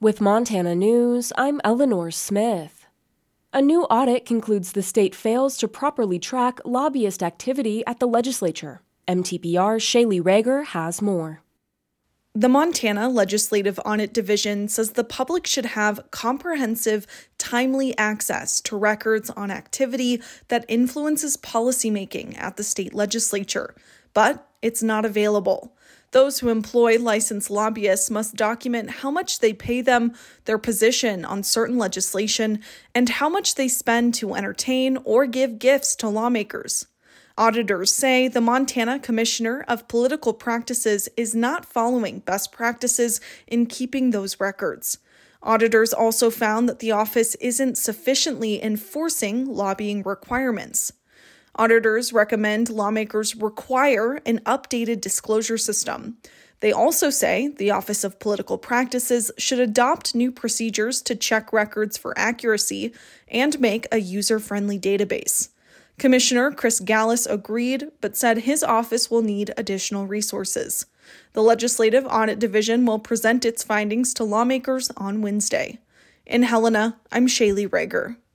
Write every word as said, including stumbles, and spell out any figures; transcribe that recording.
With Montana News, I'm Eleanor Smith. A new audit concludes the state fails to properly track lobbyist activity at the legislature. M T P R's Shaylee Rager has more. The Montana Legislative Audit Division says the public should have comprehensive, timely access to records on activity that influences policymaking at the state legislature, but it's not available. Those who employ licensed lobbyists must document how much they pay them, their position on certain legislation, and how much they spend to entertain or give gifts to lawmakers. Auditors say the Montana Commissioner of Political Practices is not following best practices in keeping those records. Auditors also found that the office isn't sufficiently enforcing lobbying requirements. Auditors recommend lawmakers require an updated disclosure system. They also say the Office of Political Practices should adopt new procedures to check records for accuracy and make a user-friendly database. Commissioner Chris Gallus agreed, but said his office will need additional resources. The Legislative Audit Division will present its findings to lawmakers on Wednesday. In Helena, I'm Shaylee Rager.